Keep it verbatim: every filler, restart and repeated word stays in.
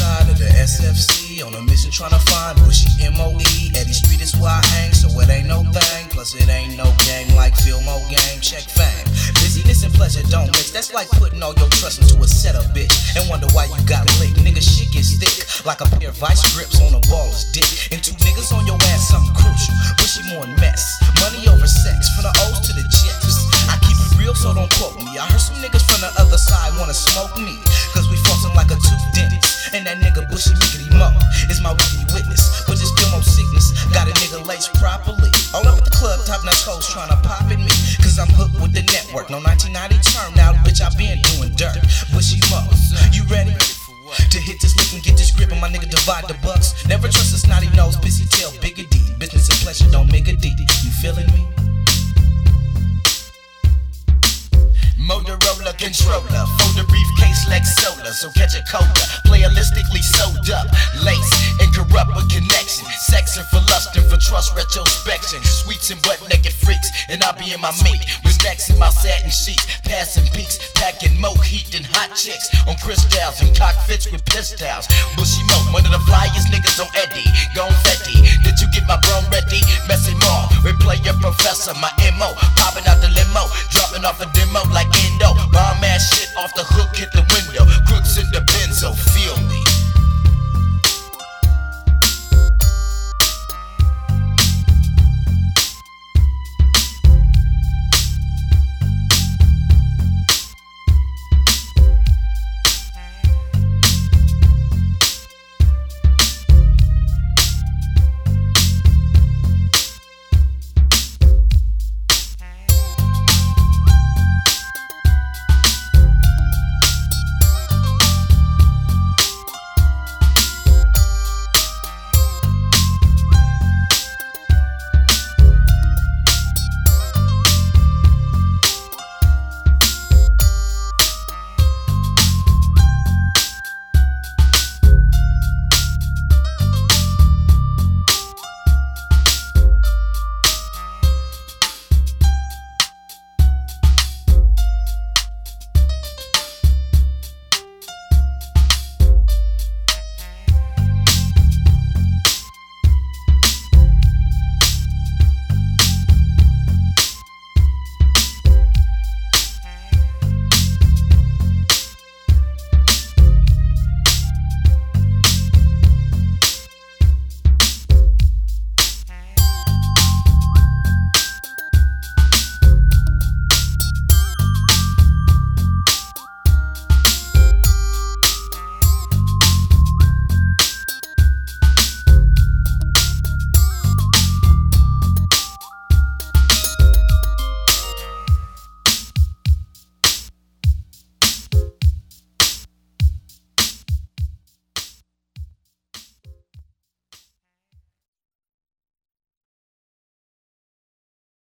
side of the S F C, on a mission tryna find Bushy M O E. Eddie Street is where I hang, so it ain't no thing. Plus it ain't no game like Filmo game. Check fame. Busyness and pleasure don't mix. That's like putting all your trust into a setup, bitch, and wonder why you got licked. Nigga, shit gets thick like a pair of vice grips on a baller's dick. And two niggas on your ass, something crucial. Bushy more than mess. Money over sex, from the O's to the Jets. I keep it real, so don't quote me. I heard some niggas from the other side wanna smoke me, cause we flossing like a tooth dentist. And that nigga Bushy Mickety Mo is my weekly witness. But this Filmo sickness got a nigga laced properly. All up at the club, top notch hoes tryna pop at me, cause I'm hooked with the network. No nineteen ninety term, now bitch I been doing dirt. Bushy Mo, you ready to hit this lick and get this grip, and my nigga divide the bucks? Never trust a snotty nose, busy tail, bigger D. Business and pleasure don't make a D. You feeling me? Motorola controller, folder briefcase like soda, so catch a cola. Playalistically sewed up, lace and corrupt with connection. Sex and for lust and for trust retrospection. Sweets and butt naked freaks, and I'll be in my mate with snacks in my satin sheets, passing peaks, packing mo heat and hot chicks on crystals and cockfits with pistols. Bushy Mo, one of the flyest niggas on Eddie. Gone Fetty, did you get my brum ready? Messy Mall, replay your professor, my M O, popping out the limo, dropping off a demo like Endo. Bomb ass shit off the hook, hit the window. Crooks in the benzo, feel me.